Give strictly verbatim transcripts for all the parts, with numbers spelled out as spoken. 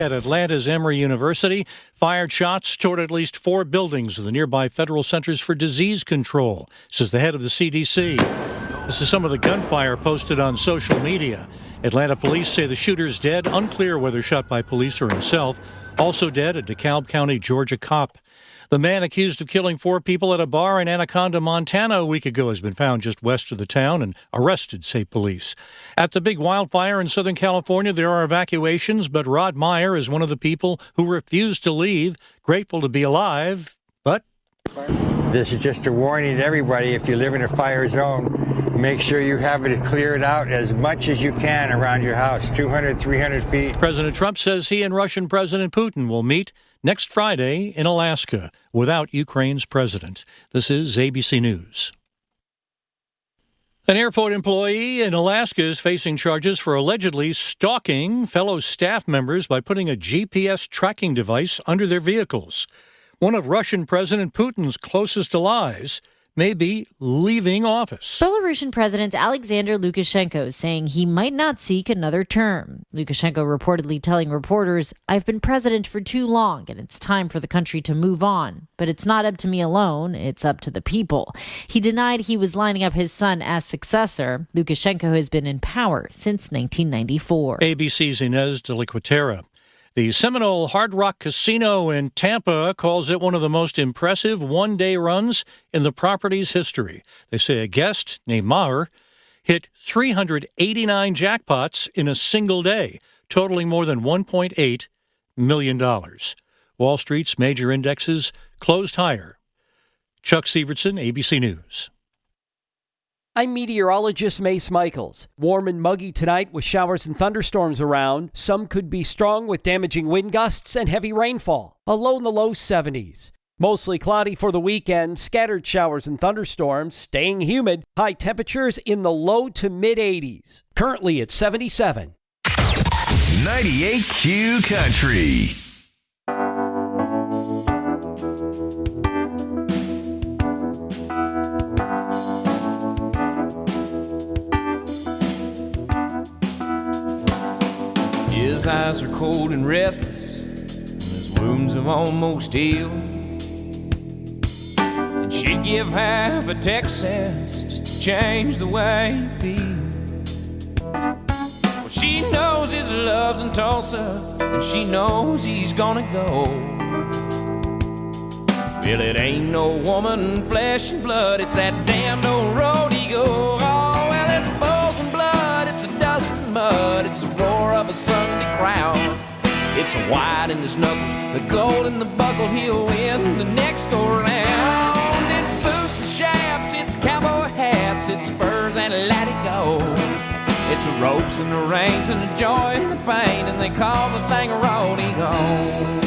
At Atlanta's Emory University, fired shots toward at least four buildings of the nearby Federal Centers for Disease Control, says the head of the C D C. This is some of the gunfire posted on social media. Atlanta police say the shooter's dead, unclear whether shot by police or himself. Also dead, a DeKalb County, Georgia cop. The man accused of killing four people at a bar in Anaconda, Montana a week ago has been found just west of the town and arrested, say police. At the big wildfire in Southern California, there are evacuations, but Rod Meyer is one of the people who refused to leave, grateful to be alive, but... This is just a warning to everybody. If you live in a fire zone, make sure you have it cleared out as much as you can around your house, two hundred, three hundred feet. President Trump says he and Russian President Putin will meet next Friday in Alaska without Ukraine's president. This is A B C News. An airport employee in Alaska is facing charges for allegedly stalking fellow staff members by putting a G P S tracking device under their vehicles. One of Russian President Putin's closest allies may be leaving office. Belarusian President Alexander Lukashenko is saying he might not seek another term. Lukashenko reportedly telling reporters, "I've been president for too long and it's time for the country to move on. But it's not up to me alone, it's up to the people." He denied he was lining up his son as successor. Lukashenko has been in power since nineteen ninety-four. A B C's Inez de la Quatera. The Seminole Hard Rock Casino in Tampa calls it one of the most impressive one-day runs in the property's history. They say a guest named Maher hit three hundred eighty-nine jackpots in a single day, totaling more than one point eight million dollars. Wall Street's major indexes closed higher. Chuck Sievertson, A B C News. I'm meteorologist Mace Michaels. Warm and muggy tonight with showers and thunderstorms around. Some could be strong with damaging wind gusts and heavy rainfall. A low in the low seventies. Mostly cloudy for the weekend. Scattered showers and thunderstorms. Staying humid. High temperatures in the low to mid eighties. Currently at seventy-seven. ninety-eight Q Country. His eyes are cold and restless, and his wounds have almost healed. And she'd give half a Texas just to change the way you feel. Well, she knows his love's in Tulsa, and she knows he's gonna go. Well, it ain't no woman, flesh and blood, it's that damned old rodeo. Oh, well, it's bulls and blood, it's a dust and mud, it's the roar of a Sunday crowd. It's the white in his knuckles, the gold in the buckle, he'll win the next go round. It's boots and chaps, it's cowboy hats, it's spurs and let it go. It's the ropes and the reins and the joy and the pain, and they call the thing a rodeo.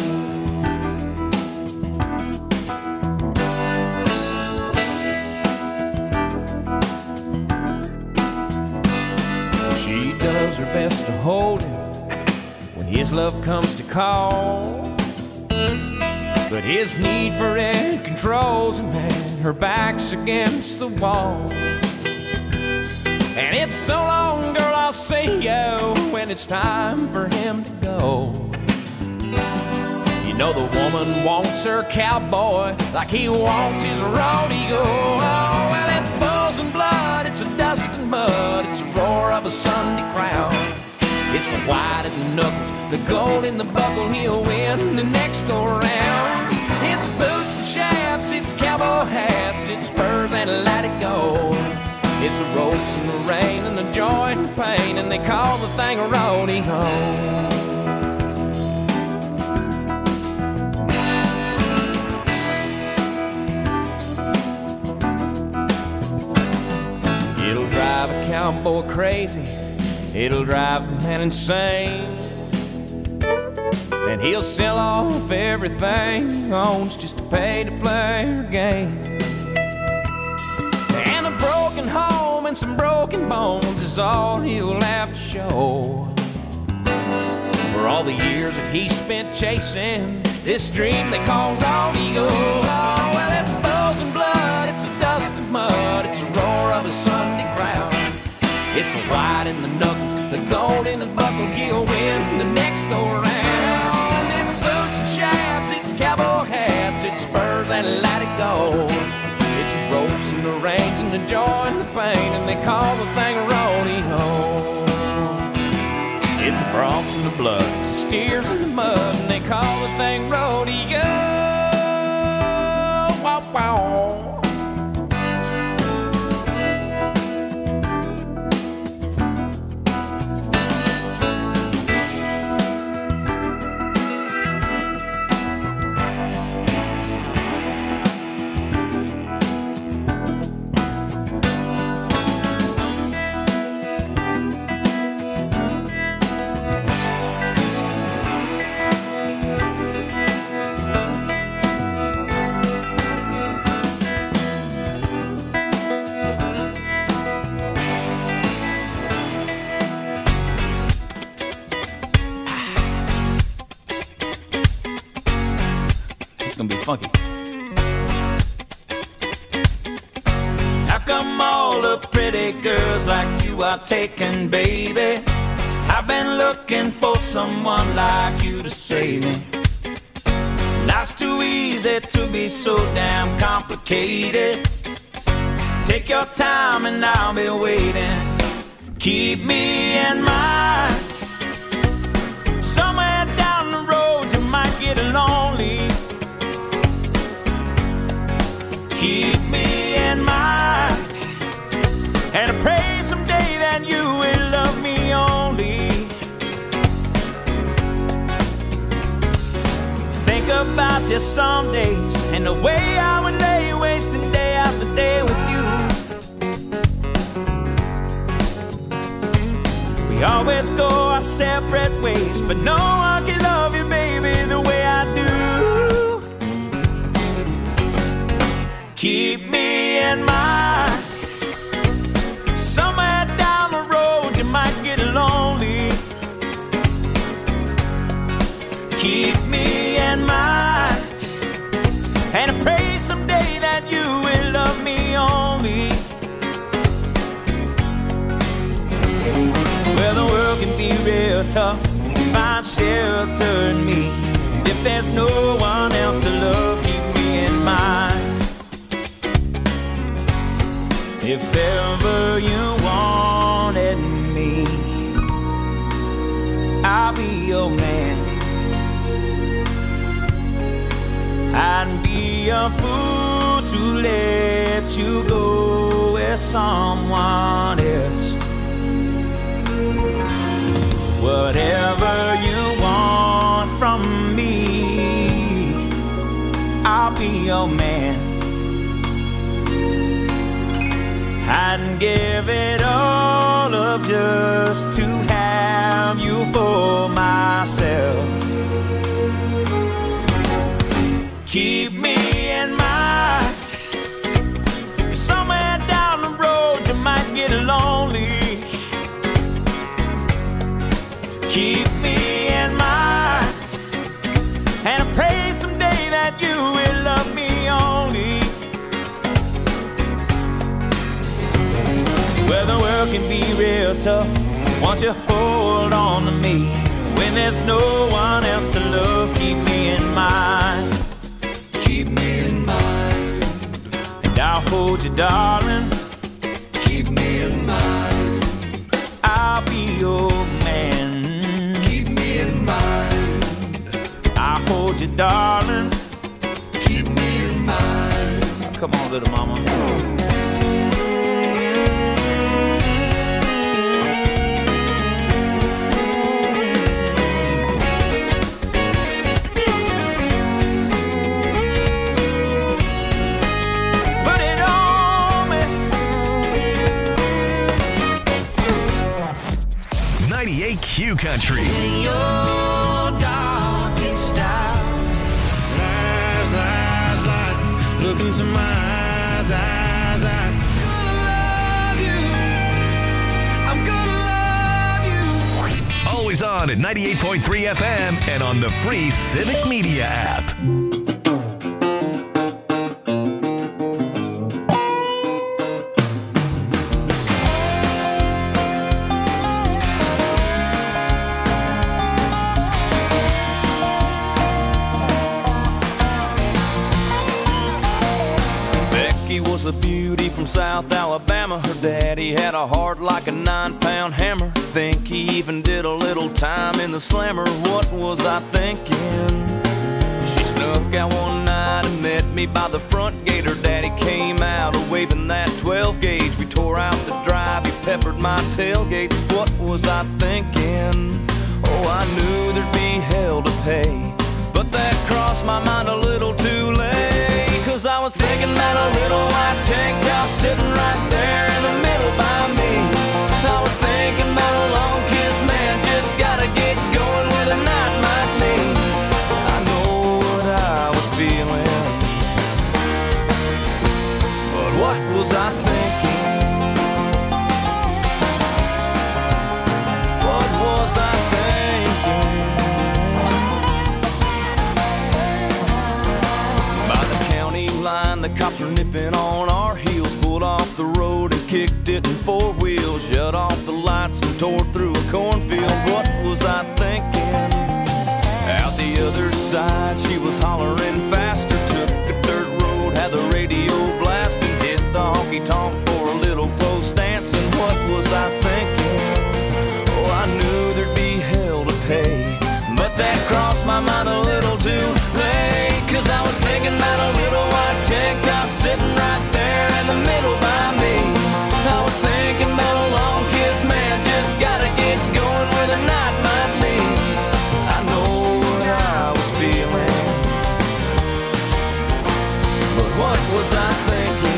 She does her best to hold him when his love comes to call, but his need for it controls him, and her back's against the wall. And it's so long, girl, I'll see you when it's time for him to go. You know the woman wants her cowboy like he wants his rodeo. Oh, well, it's bulls and blood, it's a dust and mud, it's a roar of a Sunday crowd. It's the white in the knuckles, the gold in the buckle, he'll win the next go round. It's boots and chaps, it's cowboy hats, it's spurs and let it go. It's the ropes and the rain and the joy and the pain, and they call the thing a rodeo. It'll drive a cowboy crazy, it'll drive the man insane, and he'll sell off everything he owns just to pay to play her game. And a broken home and some broken bones is all he'll have to show for all the years that he spent chasing this dream they call rodeo. Oh, well, it's bulls and blood, it's a dust and mud, it's a roar of a Sunday crowd. It's the white in the knuckles, the gold in the buckle, he'll win the next go round. the joy and the pain, and they call the thing a rodeo. It's the broncs and the blood, it's the steers in the mud, and they call the thing rodeo. Wow, wow. Funky. How come all the pretty girls like you are taken, baby? I've been looking for someone like you to save me. Life's too easy to be so damn complicated. Take your time and I'll be waiting. Keep me in mind. Somewhere down the road you might get lonely. Keep me in mind, and I pray someday that you will love me only. Think about you some days, and the way I would lay wasting day after day with you. We always go our separate ways, but no one can love you, baby, the way I do. Keep me in mind. Somewhere down the road you might get lonely. Keep me in mind, and I pray someday that you will love me only. Well, the world can be real tough. Find shelter in me. If there's no one else to love, keep me in mind. If ever you wanted me, I'll be your man. I'd be a fool to let you go with someone else. Whatever you want from me, I'll be your man. I'd give it all up just to have you for myself. Keep me in mind. Somewhere down the road you might get lonely. Keep me in mind, and I pray someday that you will love me only. Well, the world can be real tough. Won't you hold on to me? When there's no one else to love, keep me in mind. Keep me in mind, and I'll hold you, darling. Keep me in mind. I'll be your man. Keep me in mind. I'll hold you, darling. Keep me in mind. Come on, little mama. ninety-eight Q Country. In your darkest hour. Lies, lies, lies. Look into my eyes, eyes, eyes. Gonna love you. I'm gonna love you. Always on at ninety-eight point three F M and on the free Civic Media app. was a beauty from South Alabama. Her daddy had a heart like a nine-pound hammer. Think he even did a little time in the slammer. What was I thinking? She snuck out one night and met me by the front gate. Her daddy came out waving that twelve gauge. We tore out the drive, he peppered my tailgate. What was I thinking? Oh, I knew there'd be hell to pay, but that crossed my mind a little too late. Cause I was thinking about a little white tank top sitting right there in the middle by me. I was thinking about a long kiss, man, just gotta get going where the night might lead. I know what I was feeling, but what was I thinking? What was I thinking? By the county line, the cops were nipping on our heels. Pulled off the road and kicked it in four wheels. Shut off the lights and tore through a cornfield. What was I thinking? Out the other side, she was hollering faster. Took a dirt road, had the radio blasting. Hit the honky-tonk for a little close dancing. What was I thinking? Oh, I knew there'd be hell to pay, but that crossed my mind a little too late. Cause I was thinking about a little white tank top sitting right there in the middle by me. I was thinking about a long kiss, man, just gotta get going where the night might be. I know what I was feeling, but what was I thinking?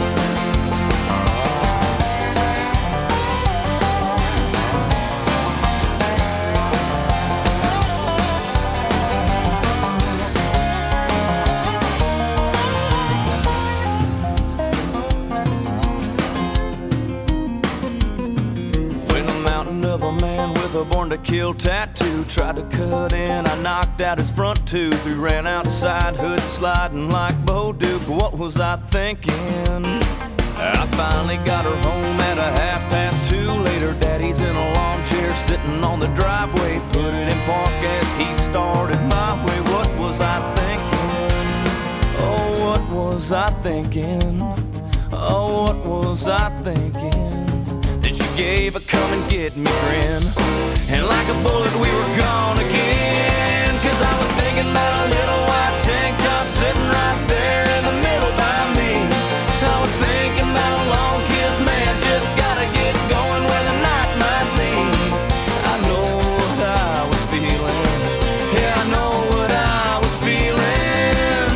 Of a man with a born to kill tattoo tried to cut in, I knocked out his front tooth. We ran outside, hood sliding like Bo Duke. What was I thinking? I finally got her home at a half past two. Later, daddy's in a lawn chair sitting on the driveway. Put it in park as he started my way. What was I thinking? Oh, what was I thinking? Oh, what was I thinking? She gave a come and get me grin, and like a bullet we were gone again. Cause I was thinking about a little white tank top sitting right there in the middle by me. I was thinking about a long kiss, man, just gotta get going where the night might lead. I know what I was feeling, yeah, I know what I was feeling.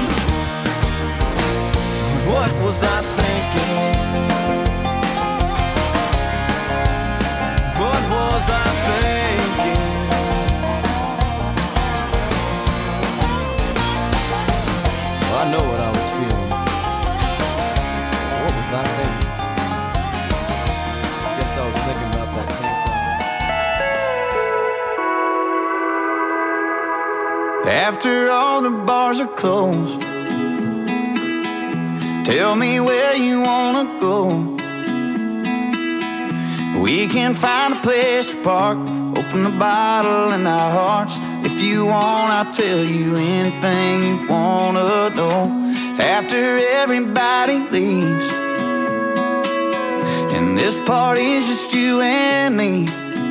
What was I thinking? Was I thinking? Well, I know what I was feeling. What was I thinking? I guess I was thinking about that tank top. After all the bars are closed, tell me where you wanna go. We can find a place to park, open the bottle in our hearts. If you want, I'll tell you anything you wanna know. After everybody leaves, and this party's just you and me,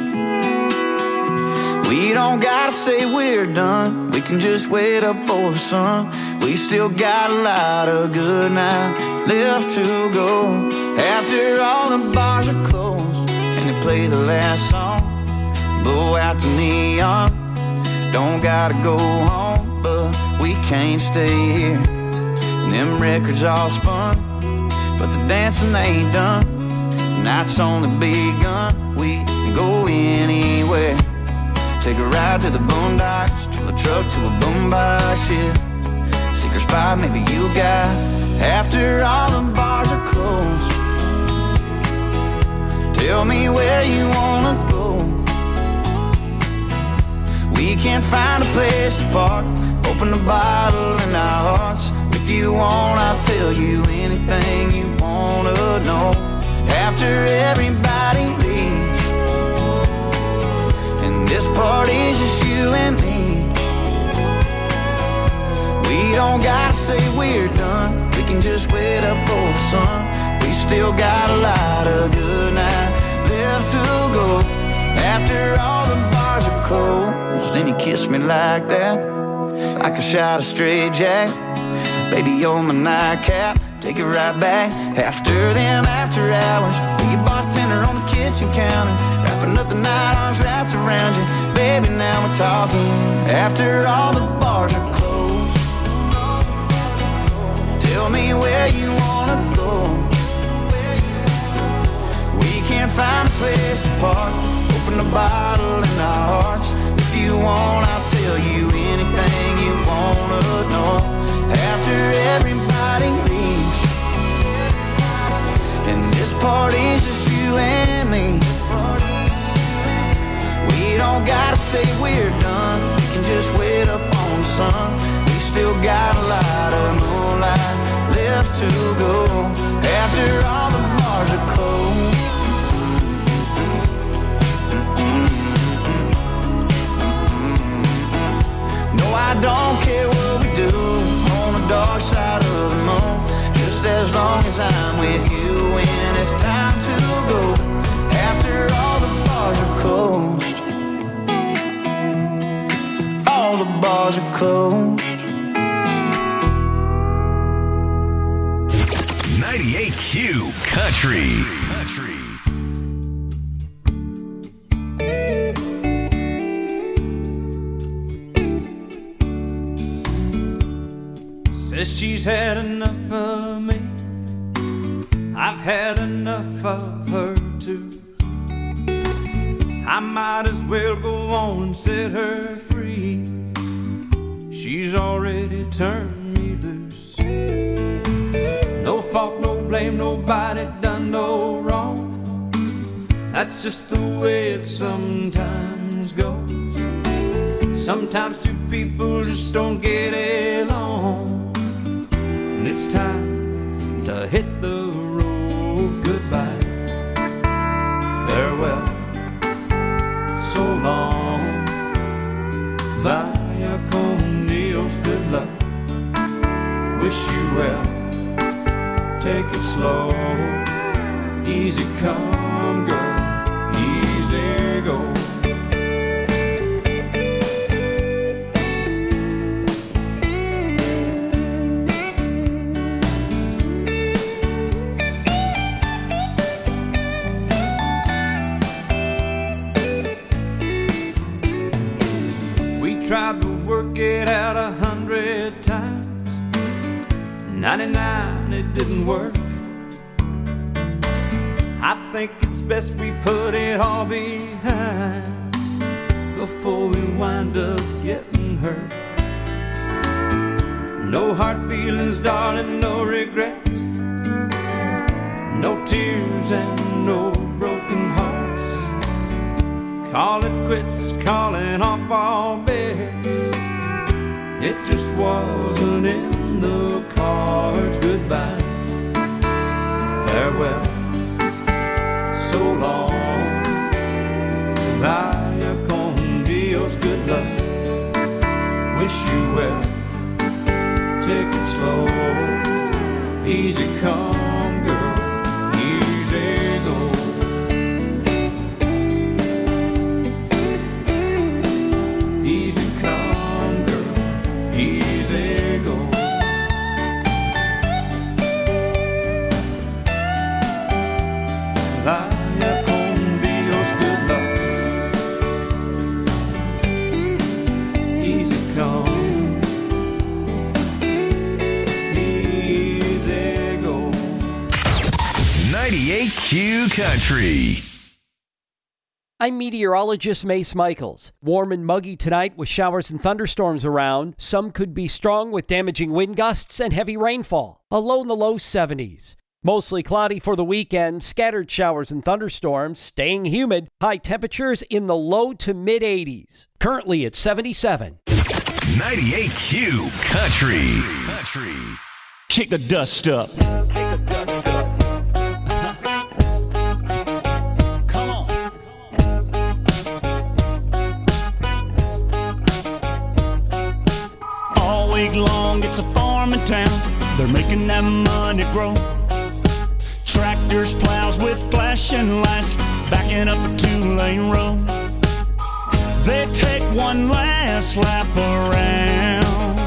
we don't gotta say we're done. We can just wait up for the sun. We still got a lot of good now left to go. After all the bars are closed, they play the last song, blow out the neon. Don't gotta go home, but we can't stay here. And them records all spun, but the dancing ain't done. The night's only begun. We can go anywhere. Take a ride to the boondocks, to a truck, to a boombox, yeah. Secret spot maybe you got. After all the bars are closed, tell me where you wanna go. We can find a place to park, open the bottle in our hearts. If you want, I'll tell you anything you wanna know. After everybody leaves, and this party's just you and me, we don't gotta say we're done. We can just wait up for the sun. We still got a lot of good night left to go. After all the bars are closed, and you kiss me like that, like a shot of straight jack. Baby, you're my nightcap, take it right back. After them after hours, be a bartender on the kitchen counter, wrapping up the night, arms wrapped around you. Baby, now we're talking. After all the bars are closed, tell me where you wanna go. We can't find a place to park, open a bottle in our hearts. If you want, I'll tell you anything you wanna know. After everybody leaves, and this party's just you and me, we don't gotta say we're done. We can just wait up on the sun. We still got a lot of moonlight left to go. After all the bars are closed, no, I don't care what we do on the dark side of the moon, just as long as I'm with you when it's time to go. After all the bars are closed, all the bars are closed. ninety-eight Q Country. Country. Says she's had enough of me, I've had enough of her too. I might as well go on and set her free. She's already turned me loose. No fault, no blame, nobody done no wrong. That's just the way it sometimes goes. Sometimes two people just don't get along, and it's time to hit the road. Goodbye, farewell, so long, vaya con Dios, good luck, wish you well, take it slow, easy come girl, easy go. Tried to work it out a hundred times, ninety-nine it didn't work. I think it's best we put it all behind before we wind up getting hurt. No hard feelings, darling, no regrets, no tears and no broken hearts. Call it quits, calling off all bets. It just wasn't in the cards. Goodbye, farewell, so long, vaya con Dios, good luck, wish you well, take it slow, easy come girl, easy go. ninety-eight Q Country. I'm meteorologist Mace Michaels. Warm and muggy tonight with showers and thunderstorms around. Some could be strong with damaging wind gusts and heavy rainfall. A low in the low seventies. Mostly cloudy for the weekend. Scattered showers and thunderstorms. Staying humid. High temperatures in the low to mid eighties. Currently at seventy-seven. ninety-eight Q Country. Country. Kick the dust up. Long, it's a farming town. They're making that money grow. Tractors, plows with flashing lights, backing up a two-lane road. They take one last lap around.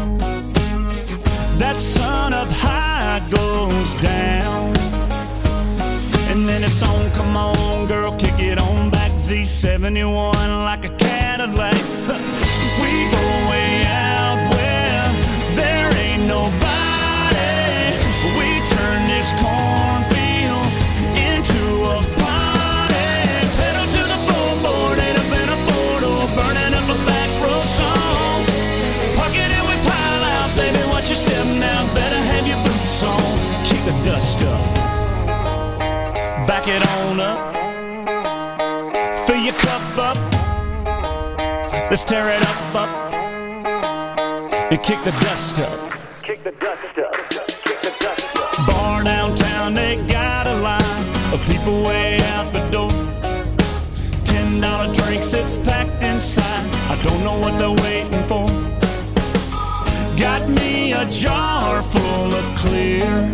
That sun up high goes down. And then it's on, come on, girl, kick it on back. Z seventy-one like a Cadillac. We go way out where there ain't nobody. We turn this cornfield into a party. Pedal to the floorboard and up in a four-door, burning up a back road song. Park it and we pile out, baby, watch your step now. Better have your boots on. Kick the dust up. Back it on up. Fill your cup up. Let's tear it up, up. And kick the dust up. Kick the dust up. Kick the dust up. Bar downtown, they got a line of people way out the door. Ten dollar drinks, it's packed inside. I don't know what they're waiting for. Got me a jar full of clear.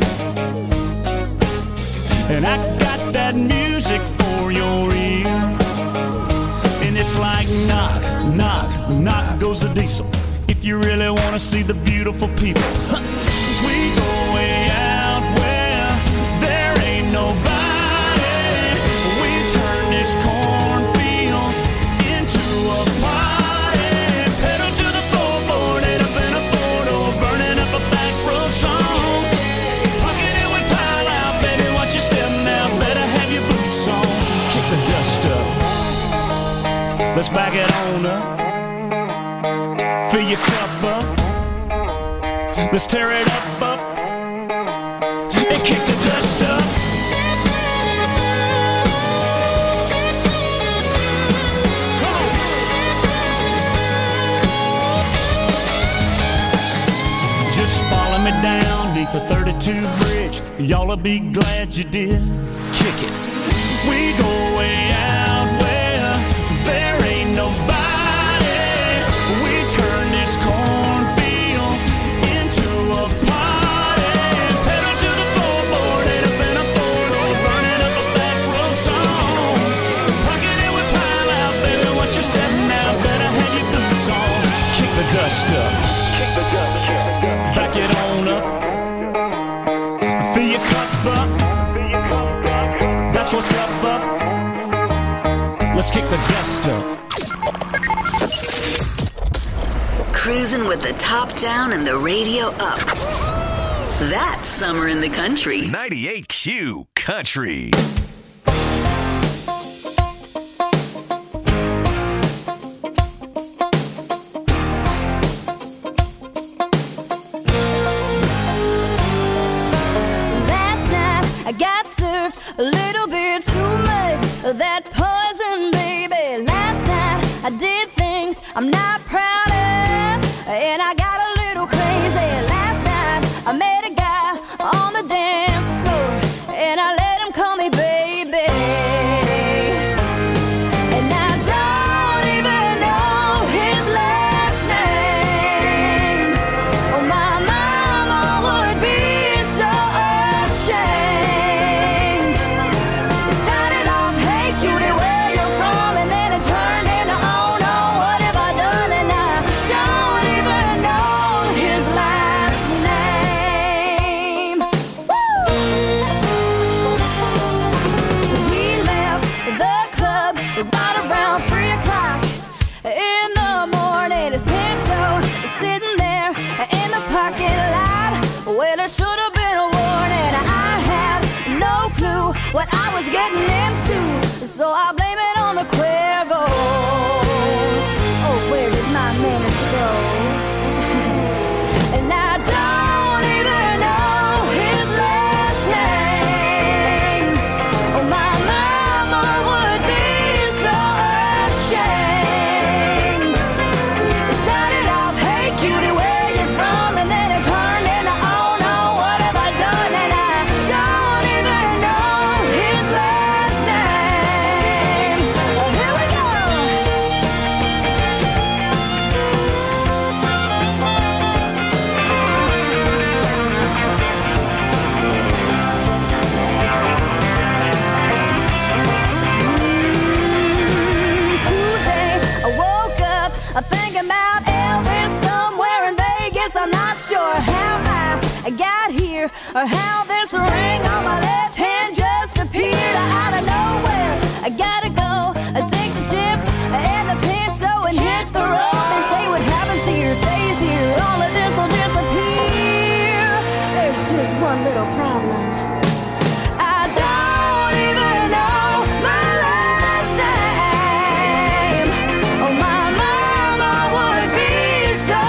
And I got that music for your ear. And it's like knock, knock, knock goes the diesel. If you really want to see the beautiful people, we go way out where there ain't nobody. We turn this cornfield into a party. Pedal to the floorboard and up in a four-door, burning up a back road song. Pocket it with pile out, baby, watch your step now. Better have your boots on. Kick the dust up. Let's back it on up. Fill your cup up. Let's tear it up, up. And kick the dust up. Come on. Just follow me down neath the thirty-two bridge. Y'all'll be glad you did. Kick it. We go way out where there ain't nobody. We turn this cornfield into a party. Pedal to the floorboard and up in a four-door, burning up a back road song. Pocket it with pile out, baby, watch your step now. Better have your boots on. Kick the dust up. Kick the dust up. Back it on up. Fill your cup up. That's what's up, up. Let's kick the dust up. Cruising with the top down and the radio up. That's summer in the country. ninety-eight Q Country. Last night I got served a little bit too much of that poison, baby. Last night I did things I'm not proud of, and I got a little crazy. Last night I met a guy on the dance floor, and I let him call me baby. And I don't even know his last name. Oh, my mama would be so ashamed. It started off, hey cutie, where you from? And then it turned into, oh no, what have I done? And I don't even know his last name. Woo! We left the club right around three o'clock in the morning. His Pinto is sitting there in the parking lot. Well, it should have been a warning. I had no clue what I was getting into, so I blame it on the Cuervo. Oh, where did my minutes go? And I don't even know his last name. Oh, my mama would be so ashamed. It started off, hey cutie, where you from? And then it turned into, oh no, what have I done? And I don't even know his last name. or how this ring on my left hand just appeared out of nowhere. I gotta go, I take the chips and the pencil and hit the road. They say what happens here stays here, all of this will disappear. There's just one little problem. I don't even know my last name. Oh, my mama would be so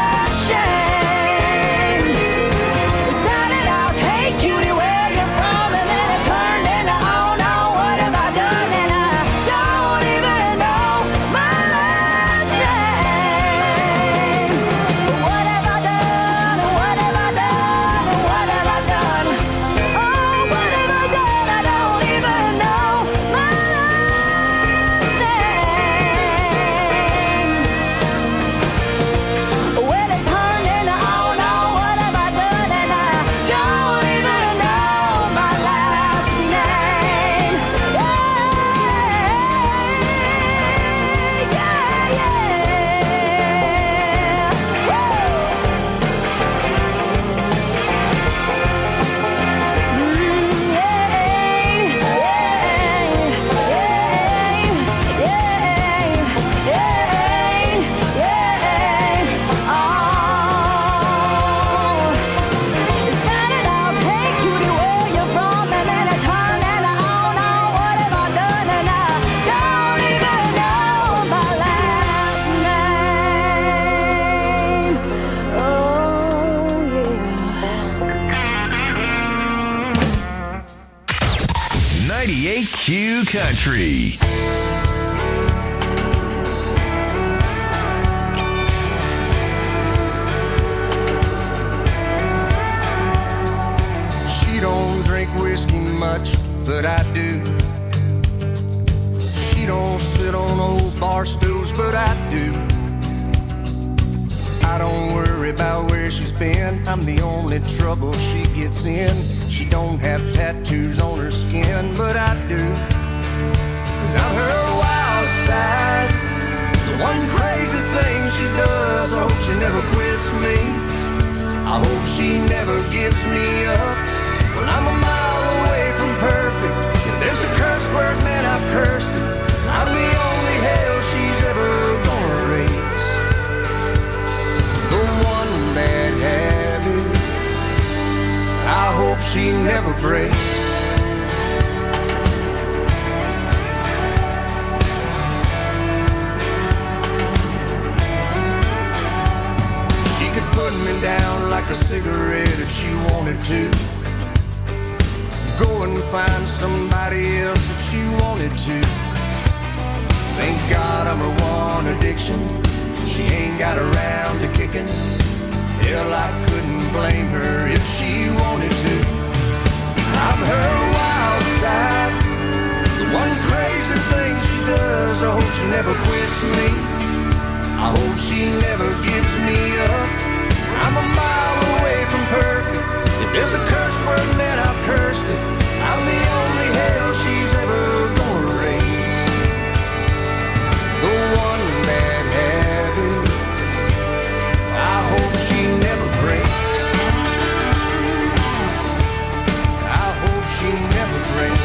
ashamed. It started out, hey cutie, where you from? And then it turned into, oh no, what have I done? And I don't even know my last name. What have I done? What have I done? What have I done? Oh, what have I done? I don't even know my last name. When it turned into, oh no, what have I done? And I don't even know my last name. Yeah, yeah, yeah. ninety-eight Q Country. She don't drink whiskey much, but I do. She don't sit on old bar stools, but I do. I don't worry about where she's been. I'm the only trouble she gets in. She don't have tattoos on her skin, but I do. 'Cause I'm her wild side, the one crazy thing she does. I hope she never quits me. I hope she never gives me up. Well, I'm a mile away from perfect. If there's a curse word, man, I've cursed it. I'm the only hell she's ever gonna raise. The one bad habit I hope she never breaks. She could put me down like a cigarette if she wanted to. Go and find somebody else if she wanted to. Thank God I'm her one addiction. She ain't got around to kicking. Hell, I couldn't blame her if she wanted to. I'm her wild side, the one crazy thing she does. I hope she never quits me. I hope she never gives me up. I'm a mile away from perfect. If there's a curse word, man, I've cursed it. I'm the only hell she's ever gonna raise. The one bad habit I hope she never breaks. I hope she never breaks.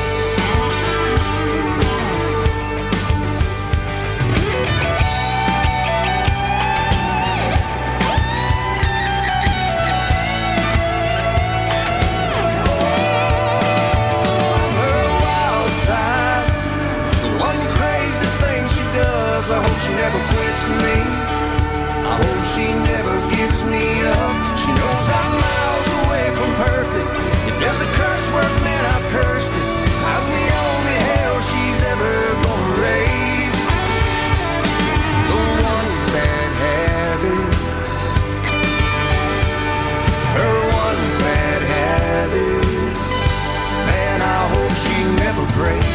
I hope she never quits me. I hope she never gives me up. She knows I'm miles away from perfect. If there's a curse word, man, I've cursed it. I'm the only hell she's ever gonna raise. The one bad habit, her one bad habit, man, I hope she never breaks.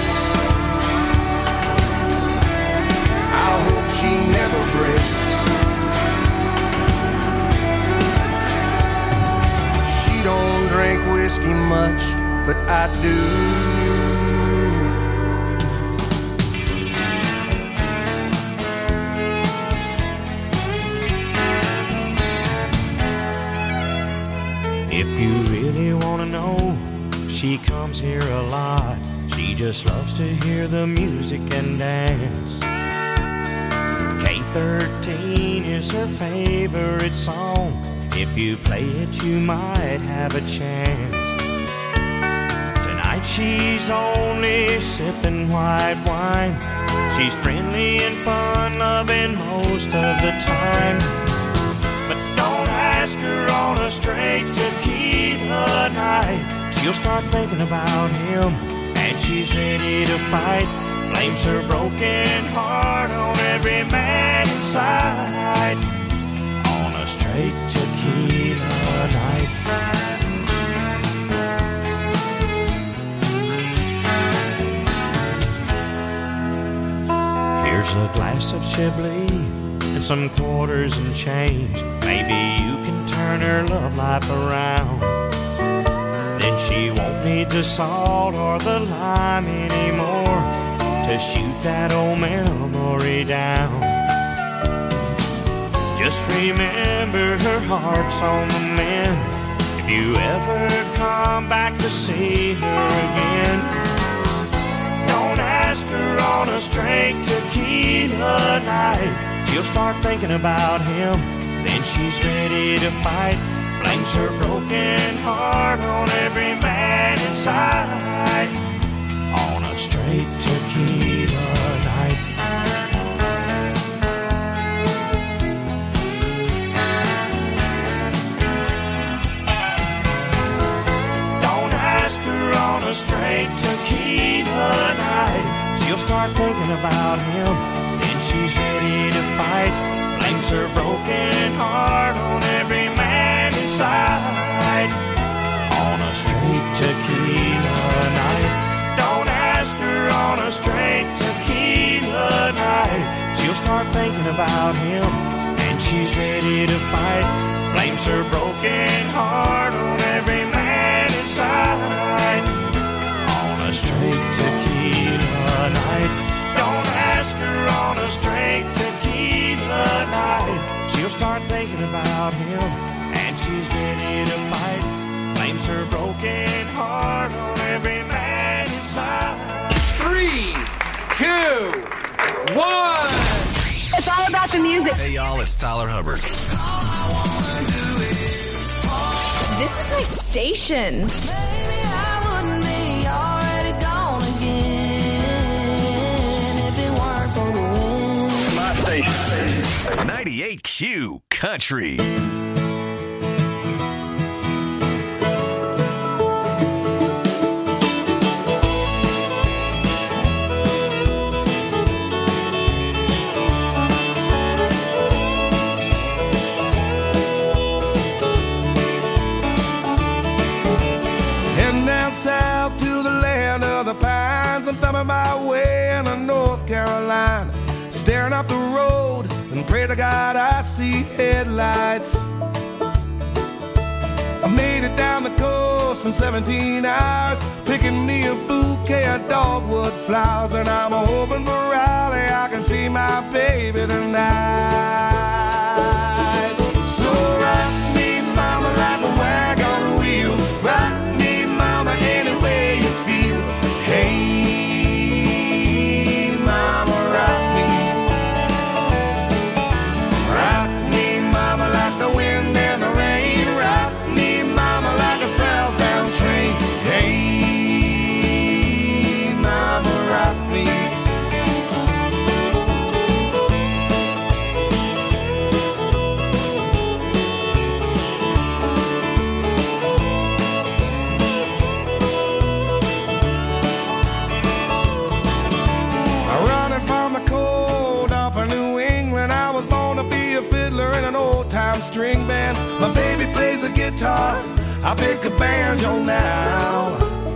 I hope she never breaks. She don't drink whiskey much, but I do. If you really She comes here a lot. She just loves to hear the music and dance. K thirteen is her favorite song. If you play it, you might have a chance. Tonight she's only sipping white wine. She's friendly and fun-loving most of the time. But don't ask her on a straight tequila night. She'll start thinking about him, and she's ready to fight. Blames her broken heart on every man inside. On a straight tequila night. Here's a glass of Chablis and some quarters and change. Maybe you can turn her love life around. Then she won't need the salt or the lime anymore to shoot that old memory down. Just remember her heart's on the mend. If you ever come back to see her again, don't ask her on a straight tequila night. She'll start thinking about him, then she's ready to fight. Blames her broken heart on every man inside. On a straight tequila night. Don't ask her on a straight tequila night. She'll start thinking about him, then she's ready to fight. Blames her broken heart on every man inside. On a straight tequila night. Don't ask her on a straight tequila night. She'll start thinking about him, and she's ready to fight. Blames her broken heart on every man inside. On a straight tequila night. Don't ask her on a straight tequila night. She'll start thinking about him, and she's ready to fight. Blames her broken heart on every man inside. Three, two, one. It's all about the music. Hey, y'all, it's Tyler Hubbard. This is my station. Maybe I wouldn't be already gone again if it weren't for the wind. My station. ninety-eight Q Country. South to the land of the pines, I'm thumbing my way into North Carolina, staring up the road and pray to God I see headlights. I made it down the coast in seventeen hours, picking me a bouquet of dogwood flowers, and I'm hoping for Raleigh I can see my baby tonight. So rock me, mama, like a wagon wheel. Rock me, mama, any way you feel. Hey, mama, rock me. Rock me, mama, like the wind and the rain. Rock me, mama, like a southbound train. Hey, mama, rock me. String band, my baby plays the guitar, I pick a banjo now.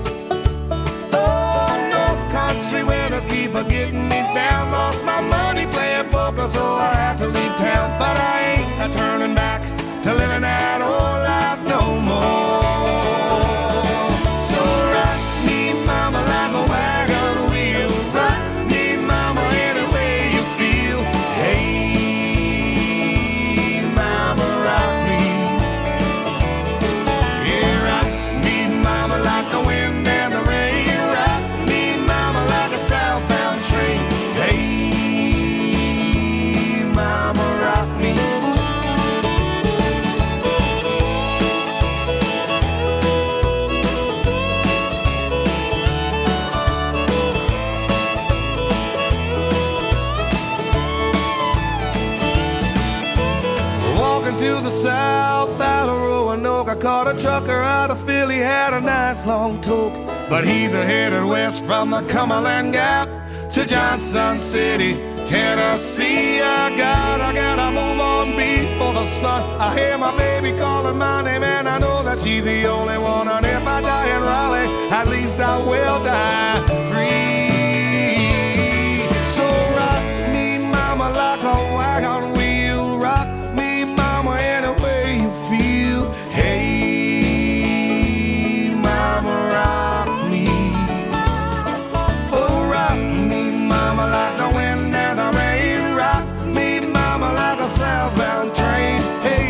Oh, North Country winners keep a getting me down. Lost my money playing poker, so I had to leave town. But I ain't a turning back to living that old life no more. So rock me, mama, like a wagon wheel. Rock me, mama, any way you feel. Hey, rock me, yeah, rock me, mama, like the south out of Roanoke. I caught a trucker out of Philly, had a nice long toke. But he's a headed west from the Cumberland Gap to Johnson City, Tennessee. I got, I gotta move on before the sun. I hear my baby calling my name, and I know that she's the only one. And if I die in Raleigh, at least I will die free. So rock me, mama, like a wagon wheel. Rock me, mama, any way you feel. Hey, mama, rock me. Oh, rock me, mama, like the wind and the rain. Rock me, mama, like a southbound train. Hey,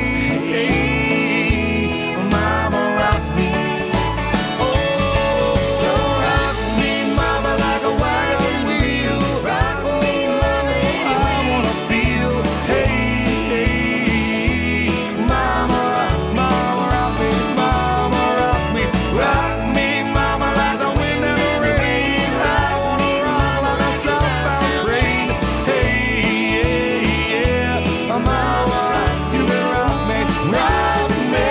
hey, mama, rock me. Oh, so rock me, mama, like a wagon wheel. Rock me, mama, I wanna feel. Hey, hey, mama, rock, mama, rock me, mama, rock me. Rock me, mama, like the wind and the rain. I wanna rock like a southbound train. Hey, yeah, yeah, mama, you can rock me, rock me.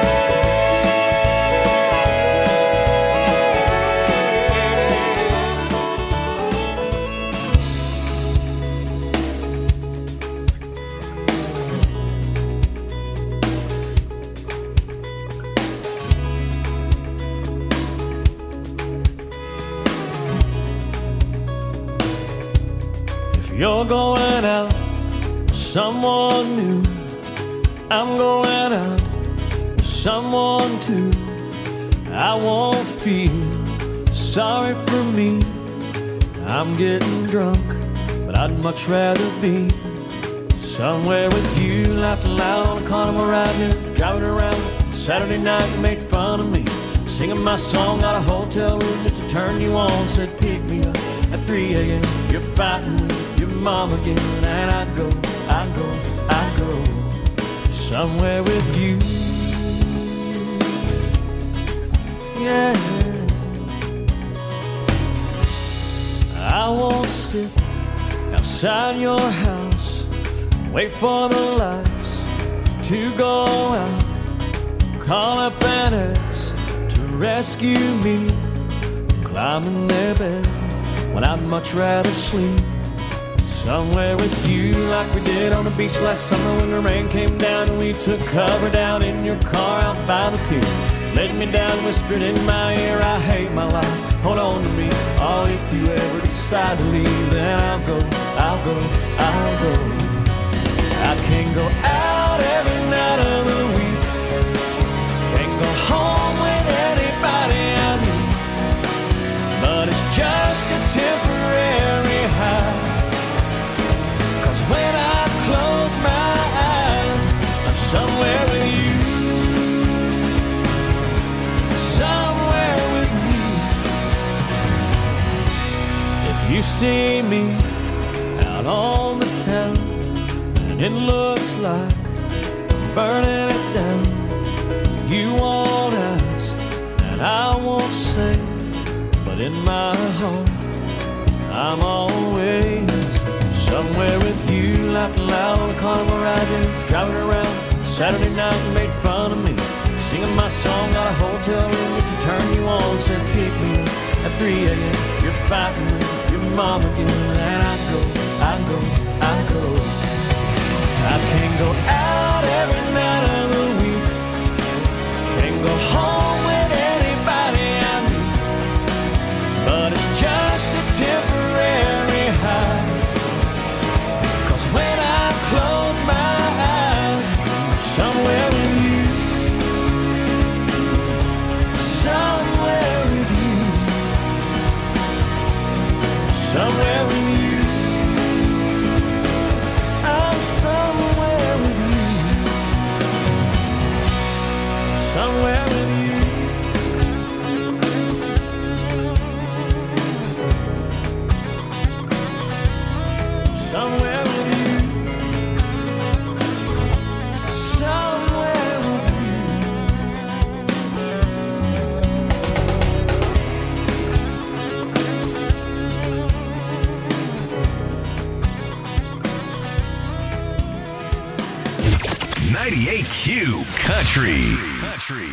If you're going out with someone new, I'm going out with someone too. I won't feel sorry for me. I'm getting drunk, but I'd much rather be somewhere with you, laughing loud on a carnival ride here, driving around Saturday night, you made fun of me, singing my song out of hotel room just to turn you on. Said pick me up at three a.m. You're fighting with your mom again, and I go, I go, I go somewhere with you. Yeah, I won't sit outside your house, wait for the lights to go out, call up an ex to rescue me, climb in their bed when I'd much rather sleep somewhere with you, like we did on the beach last summer when the rain came down and we took cover down in your car out by the pier. Laid me down, whispered in my ear, I hate my life, hold on to me. Oh, if you ever decide to leave, then I'll go, I'll go, I'll go. I can't go out every night of the week, can't go home with anybody I meet, but it's just a temporary high. Cause when I close my eyes, I'm somewhere with you. Somewhere with you. If you see me out on the town and it looks like I'm burning it down, you won't ask and I won't say, but in my heart I'm always somewhere with you, laughing loud on the carnival ride here, driving around Saturday night, you made fun of me, singing my song out of hotel room just to turn you on. Said pick me up at three a.m. You're fighting with your mom again, and I go, I go, I go. I can't go out every night of the week, can't go home with anybody I meet, but it's just a temporary high. Cause when I close my eyes, I'm somewhere with you. Somewhere with you, somewhere with you, I'm somewhere with you, somewhere with you, somewhere with you, somewhere with you. ninety-eight Q. Q Country. Country.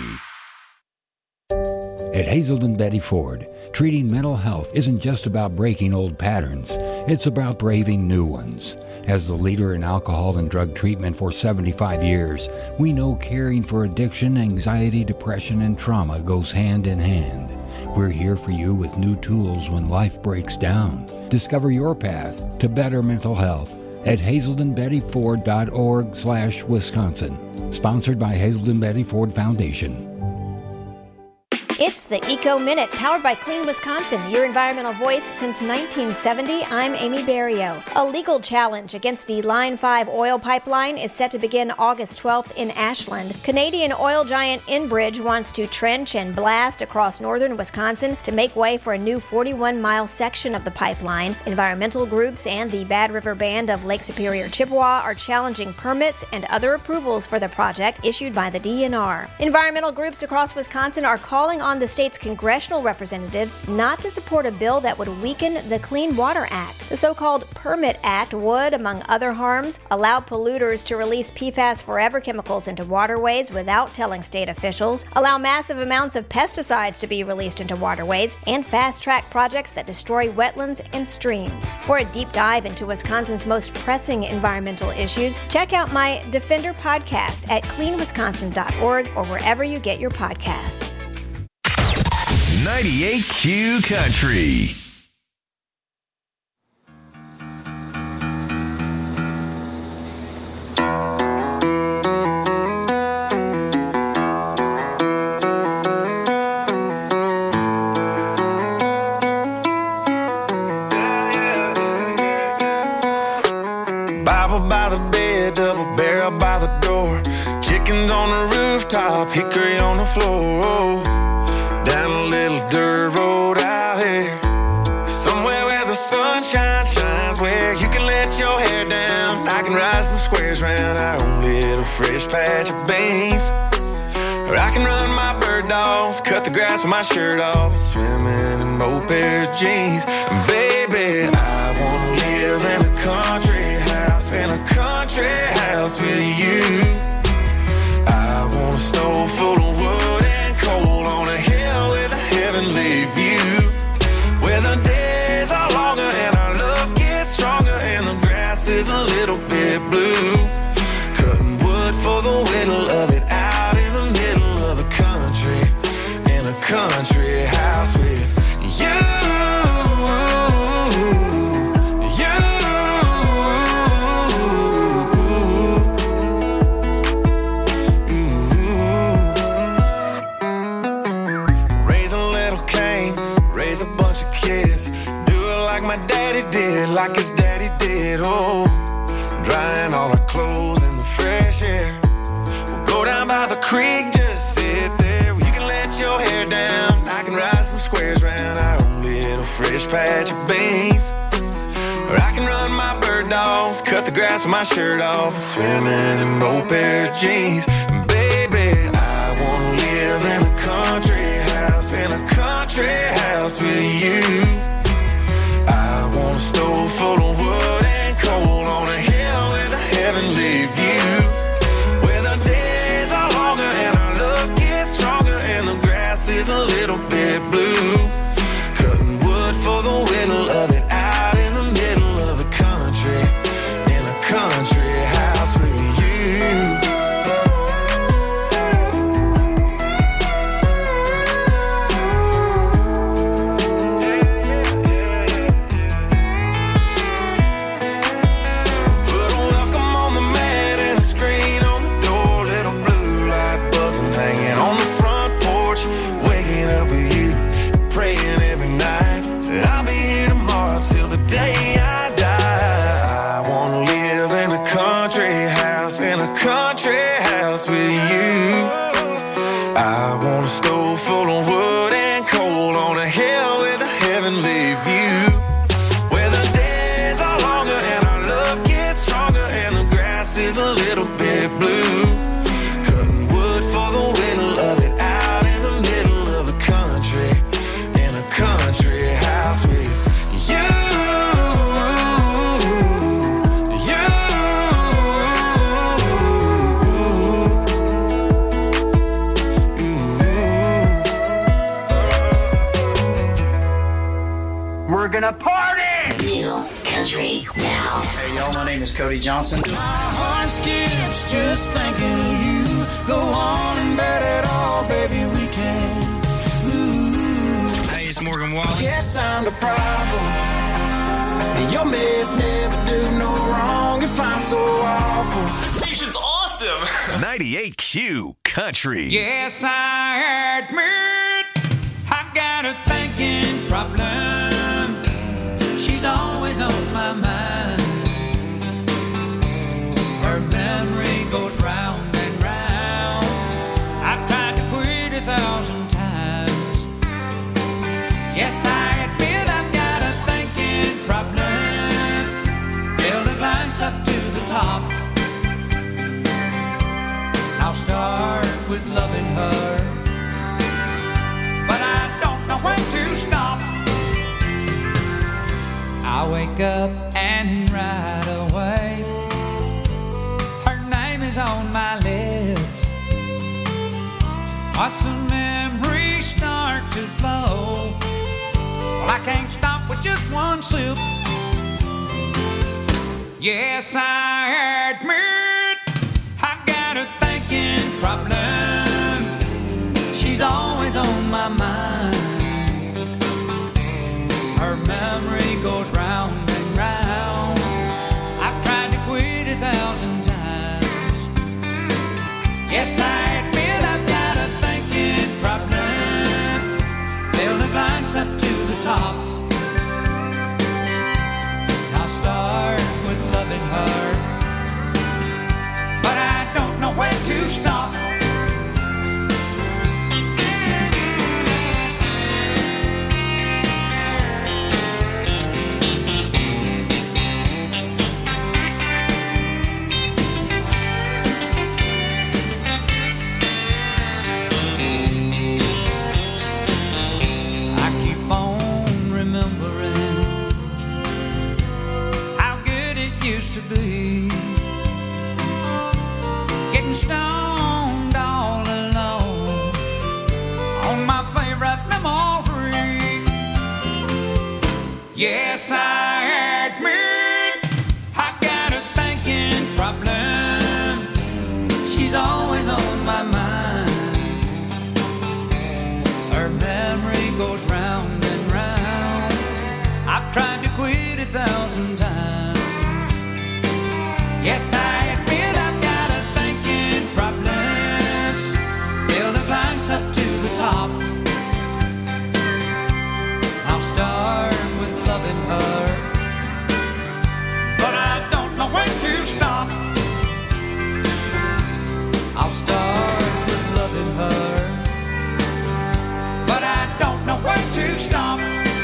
At Hazelden Betty Ford, treating mental health isn't just about breaking old patterns, it's about braving new ones. As the leader in alcohol and drug treatment for seventy-five years, we know caring for addiction, anxiety, depression, and trauma goes hand in hand. We're here for you with new tools when life breaks down. Discover your path to better mental health at hazelden betty ford dot org slash Wisconsin. Sponsored by Hazelden Betty Ford Foundation. It's the Eco Minute, powered by Clean Wisconsin, your environmental voice since nineteen seventy. I'm Amy Barrio. A legal challenge against the Line five oil pipeline is set to begin August twelfth in Ashland. Canadian oil giant Enbridge wants to trench and blast across northern Wisconsin to make way for a new forty-one mile section of the pipeline. Environmental groups and the Bad River Band of Lake Superior Chippewa are challenging permits and other approvals for the project issued by the D N R. Environmental groups across Wisconsin are calling on the state's congressional representatives not to support a bill that would weaken the Clean Water Act. The so-called Permit Act would, among other harms, allow polluters to release P FAS forever chemicals into waterways without telling state officials, allow massive amounts of pesticides to be released into waterways, and fast-track projects that destroy wetlands and streams. For a deep dive into Wisconsin's most pressing environmental issues, check out my Defender podcast at clean wisconsin dot org or wherever you get your podcasts. ninety-eight Q Country. Bible by the bed, double barrel by the door, chickens on the rooftop, hickory on the floor. Down a little dirt road out here, somewhere where the sunshine shines, where you can let your hair down. I can ride some squares round our own little fresh patch of beans, or I can run my bird dogs, cut the grass with my shirt off, swimming in both pair of jeans. Baby, I wanna live in a country house, in a country house with you. I want a stove full of wood and coal on a hill with a heavenly view, where the days are longer and our love gets stronger and the grass is a little bit blue. Cutting wood for the whittle of it out in the middle of the country, in a country house with you. Like his daddy did, oh, drying all our clothes in the fresh air. We'll go down by the creek, just sit there. You can let your hair down, I can ride some squares round our own little fresh patch of beans, or I can run my bird dogs, cut the grass with my shirt off, swimming in both pair of jeans. Baby, I wanna live in a country house, in a country house with you. I want a stove full of wood and coal on a hill with a heavenly view, where the days are longer and our love gets stronger and the grass is a little bit blue. Cutting wood for the whittle of it out in the middle of the country, in a country house with you. name is Cody Johnson. My heart skips just thinking of you. Go on and bet it all, baby, we can. Ooh. Hey, it's Morgan Wallen. Guess I'm the problem. And your mess never do no wrong if I'm so awful. Station's awesome. ninety-eight Q Country. Yes, I admit I've got a thinking problem. She's always on my mind. Her memory goes round and round. I've tried to quit a thousand times. Yes, I admit I've got a thinking problem. Fill the glass up to the top. I'll start with loving her, but I don't know when to stop. I wake up and right away her name is on my lips. Watch the memories start to flow. Well, I can't stop with just one sip. Yes, I admit I've got a thinking problem. She's always on my mind. Her memory goes round and round. I've tried to quit a thousand times. Yes, I admit I've got a thinking problem. Fill the glass up to the top. I'll start with loving her, but I don't know when to stop. Getting stoned all alone on my favorite memory. Yes, I admit I've got a thinking problem. She's always on my mind. Her memory goes round and round. I've tried to quit a thousand times. Yes, I admit I've got a thinking problem. Fill the glass up to the top. I'll start with loving her, but I don't know when to stop. I'll start with loving her, but I don't know when to stop.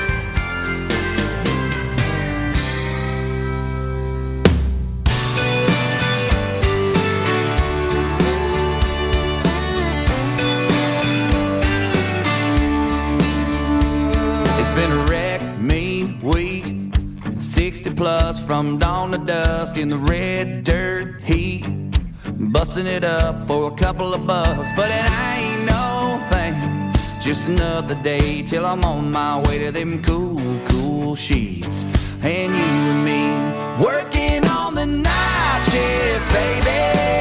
Plus from dawn to dusk in the red dirt heat, busting it up for a couple of bucks, but it ain't no thing. Just another day till I'm on my way to them cool, cool sheets. And you and me working on the night shift, baby,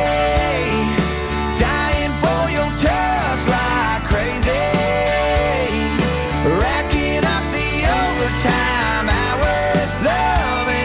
dying for your touch like crazy, racking up the overtime hours, love.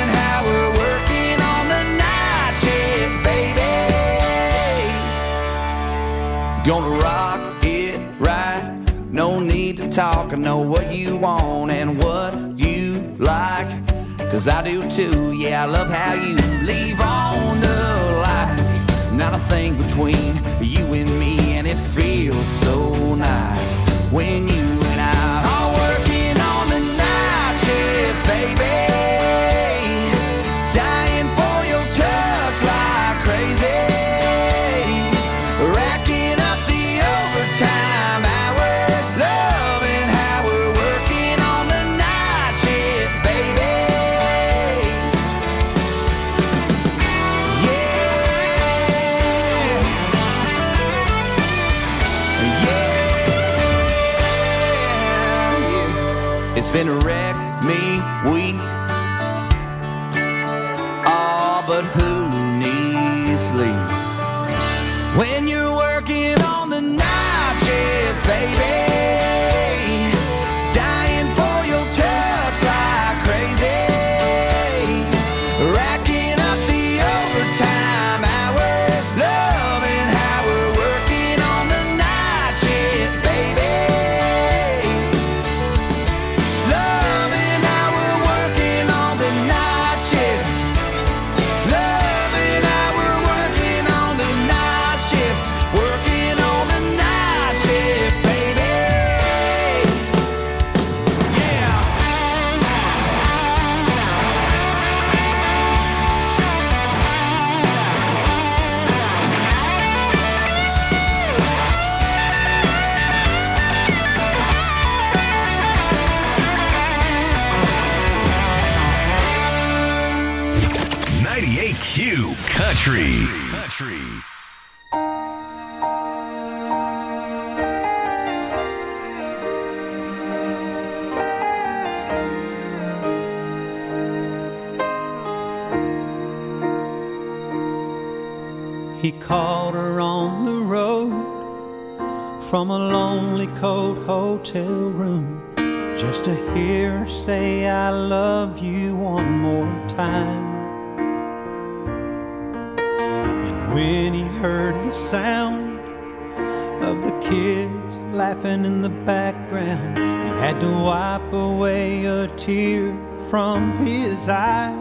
Gonna rock it right, no need to talk. I know what you want and what you like, cause I do too. Yeah, I love how you leave on the lights. Not a thing between you and me, and it feels so nice when you and I are working on the night shift, baby, dying for your touch like crazy. Time hours, loving how we're working on the night shift, baby. Yeah, yeah, yeah. It's been a wreck me week. Oh, but when you're working on the night shift, baby. Dying for your touch like crazy. Racking up the overtime hours. Loving how we're working on the night shift, baby. Loving how we're working on the night shift. Loving how we're working on the night shift. Working on the night shift, baby. Yeah. ninety-eight Q Country. Country. He called her on the road from a lonely cold hotel room just to hear her say I love you one more time. And when he heard the sound of the kids laughing in the background, he had to wipe away a tear from his eye.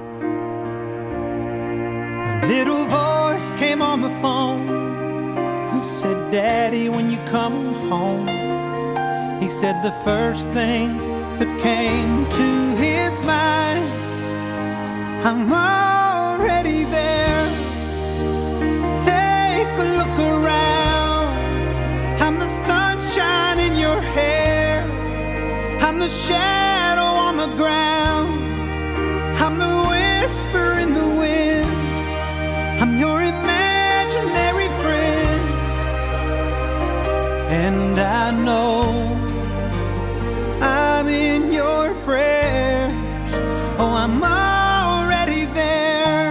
A little voice came on the phone and said, Daddy, when you come home. He said the first thing that came to his mind, I'm already there. Take a look around. I'm the sunshine in your hair. I'm the shadow on the ground. I'm the whisper in the wind. I'm your imaginary friend. And I know I'm in your prayers. Oh, I'm already there.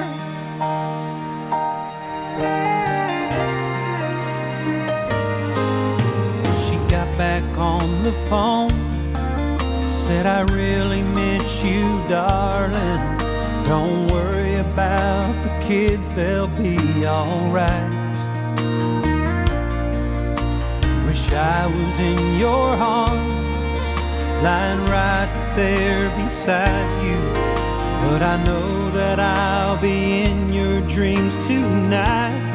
She got back on the phone, said I really miss you, darling. Don't worry about the kids, they'll be alright. Wish I was in your arms, lying right there beside you. But I know that I'll be in your dreams tonight.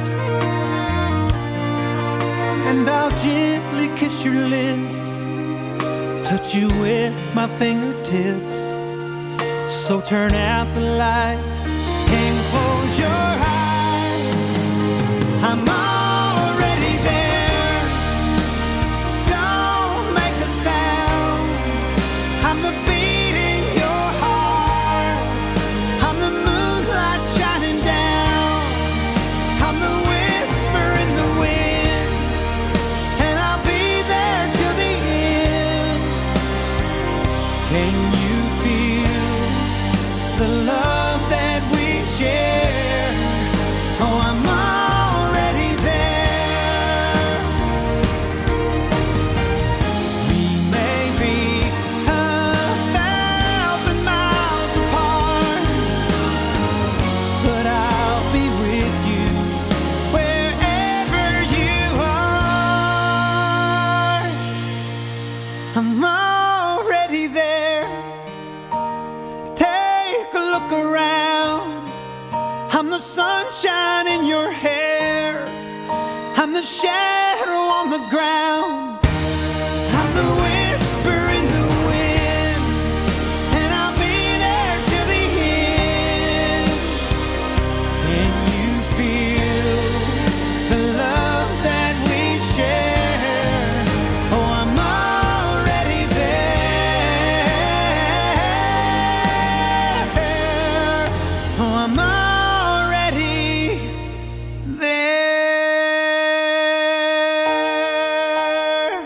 And I'll gently kiss your lips, touch you with my fingertips. So turn out the light and close your eyes. I'm already there. Don't make a sound. I'm the beat in your heart. I'm the moonlight shining down. I'm the whisper in the wind. And I'll be there till the end. Can you feel the love that we share? Oh, I'm already there. We may be a thousand miles apart, but I'll be with you wherever you are. I'm already there. Take a look around. I'm the sunshine in your hair. I'm the shadow on the ground. I'm the whisper in the wind. And I'll be there till the end. Can you feel the love that we share? Oh, I'm already there. Oh, I'm already there.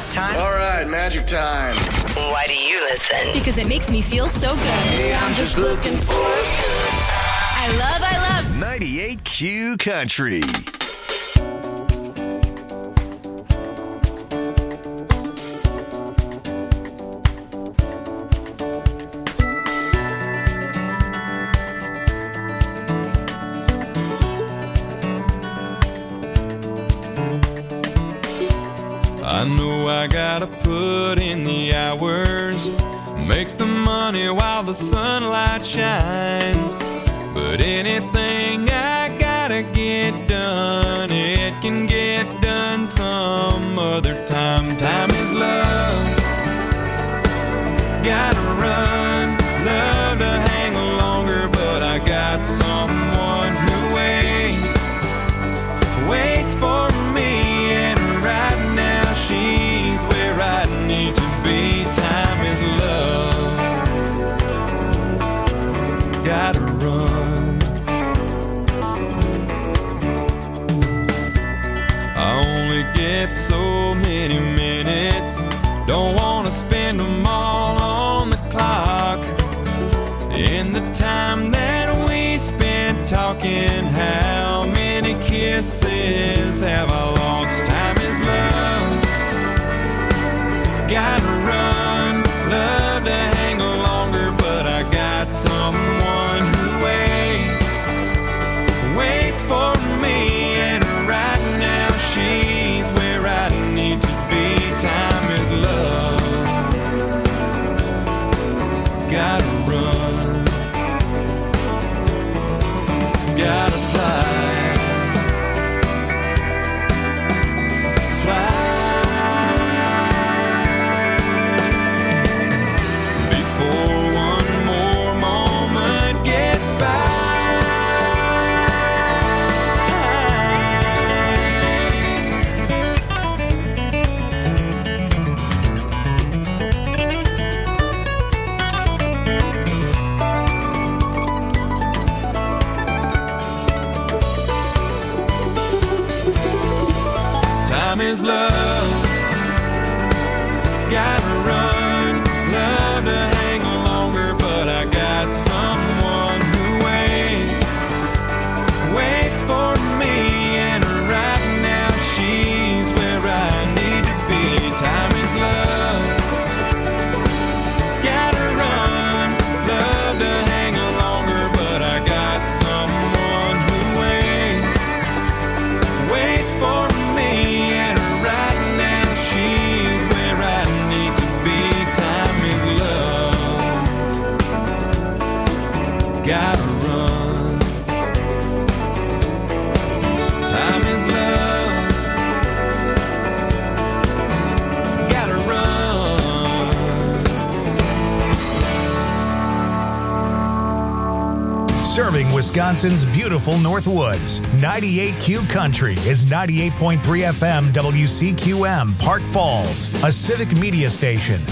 it's time? All right, magic time. Why do you listen? Because it makes me feel so good. Hey, I'm just looking for a good time. I love, I love ninety-eight Q Country. I know I gotta put in the hours, make the money while the sunlight shines. But anything I gotta get done, it can get done some other time. Time is love. Gotta run, love to hang longer, but I got someone who waits, waits for me. And right now she's where I need to be. Time is love. Gotta run. I only get so many minutes. Don't wanna spend them all on the clock. In the time that we spent talking, how many kisses have I lost? Time is love. Gotta run, love to hang longer, but I got someone who waits, waits for me. And right now she's where I need to be. Time is love. Gotta run, gotta fly, fly. Before one more moment gets by. Time is love. Gotta run, love to hang longer, but I got someone who waits, waits for me. And right now she's where I need to be. Time is love. Gotta run, love to hang longer, but I got someone who waits, waits for me. And right now she's where I need to be. Time is love. Gotta run. Time is love. Gotta run. Serving Wisconsin's beautiful Northwoods, ninety-eight Q Country is ninety-eight point three F M W C Q M, Park Falls, a civic media station.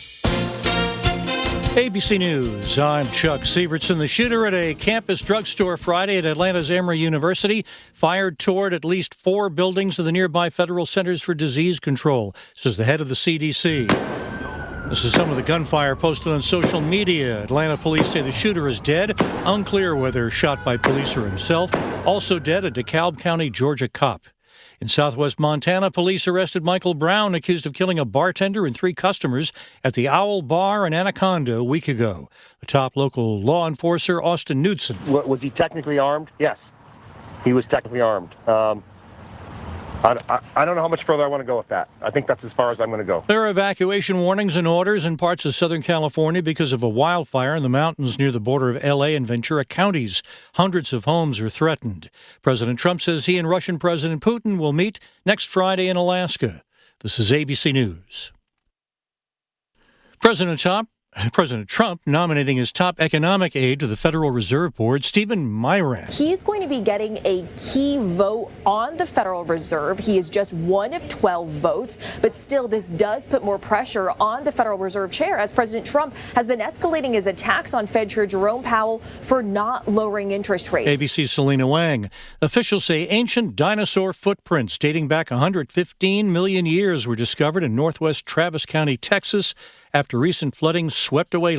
A B C News, I'm Chuck Sievertson. The shooter at a campus drugstore Friday at Atlanta's Emory University fired toward at least four buildings of the nearby Federal Centers for Disease Control, says the head of the C D C. This is some of the gunfire posted on social media. Atlanta police say the shooter is dead. Unclear whether shot by police or himself. Also dead, a DeKalb County, Georgia cop. In southwest Montana, police arrested Michael Brown, accused of killing a bartender and three customers at the Owl Bar in Anaconda a week ago. The top local law enforcer, Austin Knudsen. Was he technically armed? Yes, he was technically armed. Um, I, I, I don't know how much further I want to go with that. I think that's as far as I'm going to go. There are evacuation warnings and orders in parts of Southern California because of a wildfire in the mountains near the border of L A and Ventura counties. Hundreds of homes are threatened. President Trump says he and Russian President Putin will meet next Friday in Alaska. This is A B C News. President Trump President Trump nominating his top economic aide to the Federal Reserve Board, Stephen Myran. He's going to be getting a key vote on the Federal Reserve. He is just one of twelve votes, but still this does put more pressure on the Federal Reserve chair as President Trump has been escalating his attacks on Fed Chair Jerome Powell for not lowering interest rates. A B C's Selena Wang. Officials say ancient dinosaur footprints dating back one hundred fifteen million years were discovered in northwest Travis County, Texas, after recent flooding swept away